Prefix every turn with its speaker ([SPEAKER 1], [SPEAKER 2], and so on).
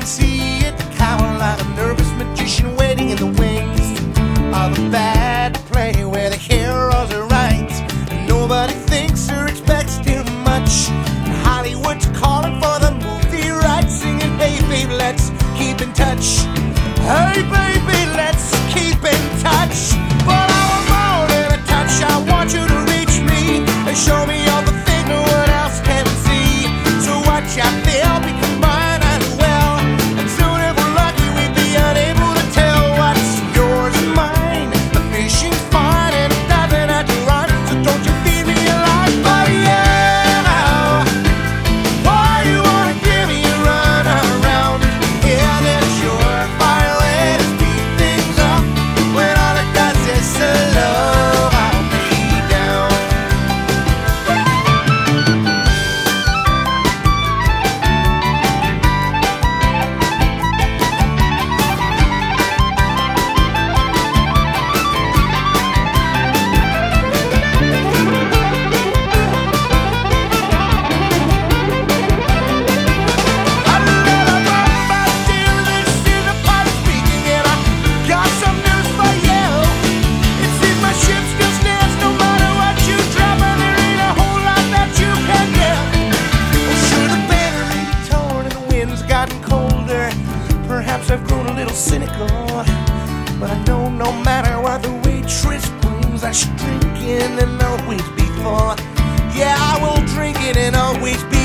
[SPEAKER 1] can see it, cower like a nervous magician waiting in the wings of a bad play where the heroes are right and nobody thinks or expects too much. And Hollywood's calling for the movie rights, singing, hey baby, let's keep in touch. Hey baby, let's keep in touch. But I want more than a touch. I want you to reach me and show me all the things no one else can see. So watch out there, we combine as well. And soon if we're lucky, we'd be unable to tell what's yours and mine. The fishing's fine and it doesn't have to run, so don't you feed me a line. But yeah, now, why you wanna give me a run around? Yeah, that's your fire way to speed things up when all it does is slow me down. Perhaps I've grown a little cynical, but I know no matter what the waitress brings, I should drink in and always be full. Yeah, I will drink it and always be